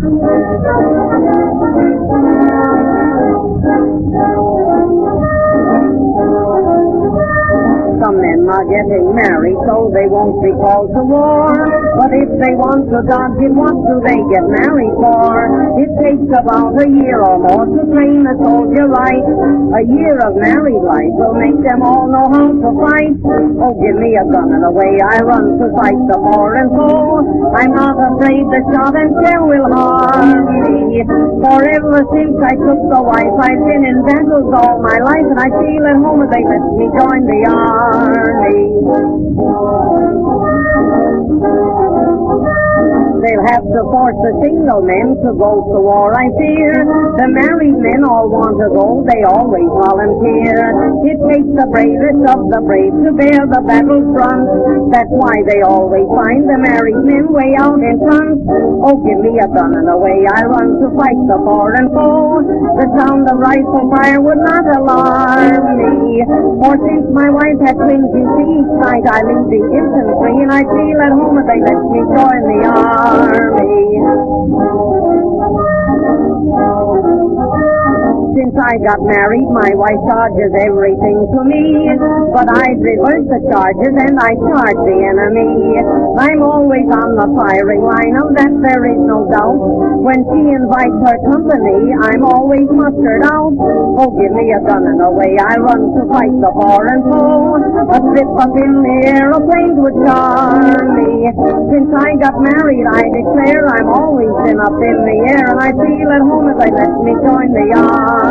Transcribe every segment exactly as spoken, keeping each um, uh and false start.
Some men are getting married so they won't be called to war. But if they want to dodge it, what do they get married for? It takes about a year or more to train a soldier right. A year of married life will make them all know how to fight. Oh, give me a gun and away I run to fight the foreign foe. I'm not afraid the shot and shell will harm me. For ever since I took the wife, I've been in battles all my life, and I feel at home if they let me join the army. They'll have to force the single men to go to war, I fear. The married men all want to go, they always volunteer. It takes the bravest of the brave to bear the battle front. That's why they always find the married men way out in front. Oh, give me a gun and away I run to fight the foreign foe. The sound of rifle fire would not alarm me. For since my wife had twins, you see, each night I leave the infantry, and I feel at home if they let me join the army. Since I got married, my wife charges everything to me, but I reverse the charges and I charge the enemy. I'm always on the firing line, of that there is no doubt. When she invites her company, I'm always mustered out. Oh, give me a gun and away I run to fight the foreign foe. A trip up in the aeroplane would charm me. Since I got married, I declare I'm always been up in the air, and I feel at home if they let me join the army.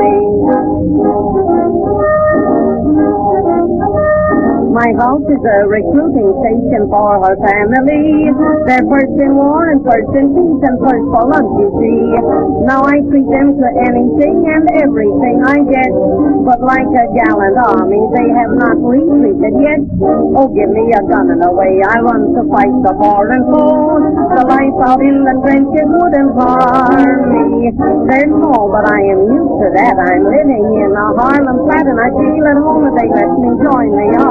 My house is a recruiting station for her family. They're first in war and first in peace and first for love, you see. Now I treat them to anything and everything I get. But like a gallant army, they have not retreated yet. Oh, give me a gun and away I run to fight the foreign foe. The life out in the trenches wouldn't harm me. They're small, but I am used to that. I'm living in a Harlem flat, and I feel at home if they let me join the army.